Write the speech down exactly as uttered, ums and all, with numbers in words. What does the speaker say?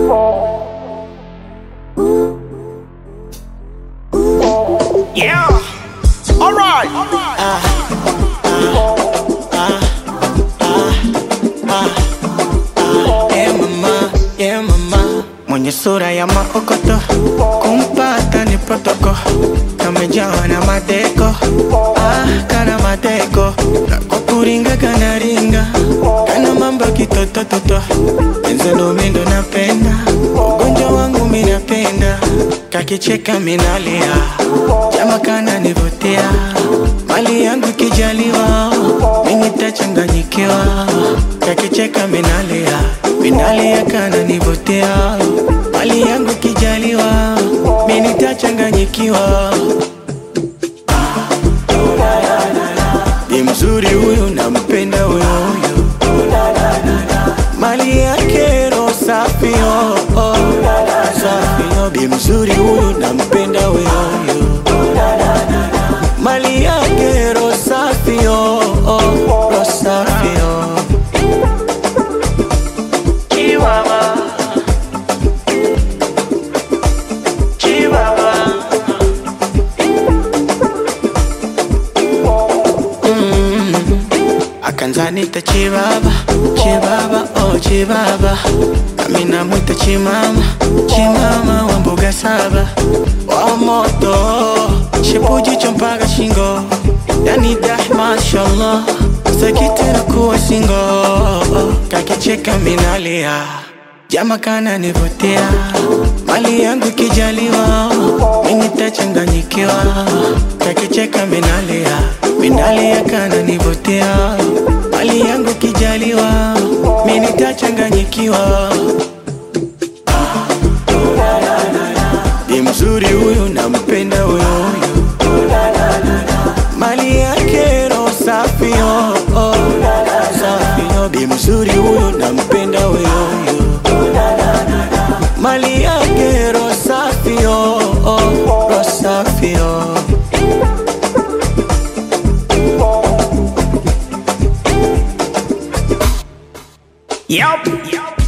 Yeah. All right. All right. Ah, ah, ah, ah, ah. Yeah mama, yeah mama. Mwenye sura ya maokoto, kumpata ni protoko. Kamejawa na madeko, ah, kana madeko. Kwa kuringa kana ringa, kana mambo kitotototo. Enzelo mindo napenda, ugonjwa wangu minapenda. Kakicheka minalia, jama kana nivutia. Mali yangu kijaliwa, mimi tachanganyikiwa. Kakicheka minalia, minalia kana nivutia. Mali yangu kijaliwa, mimi tachanganyikiwa. Ni mzuri huyu nampenda huyu huyu. Mali yake roho safi oh oh. Safi oh. Bi mzuri huyu nampenda huyu huyu. Mali yake roho safi oh oh. Roho safi oh. Chihuahua, Chihuahua. Mm. Akanzanita chibaba, chibaba oh chibaba. Nami namwita chimama, chimama wa mbuga saba. Wa moto, shipuji chompaga shingo. Yani dah mashallah, sakitera kuwa singo. Kakicheka minalia, jama kana nivutia. Mali yangu kijaliwa, mimi tachanganyikiwa. Kakicheka minalia, minalia kana nivutia. Mali yangu kijaliwa, mimi tachanganyikiwa. Ni mzuri huyu nampenda huyu huyu. Mali yake roho safi oh oh. Safi oh. Bi mzuri huyu nampenda huyu huyu. Mali yake roho safi oh oh. Roho safi oh. Yup. Yup.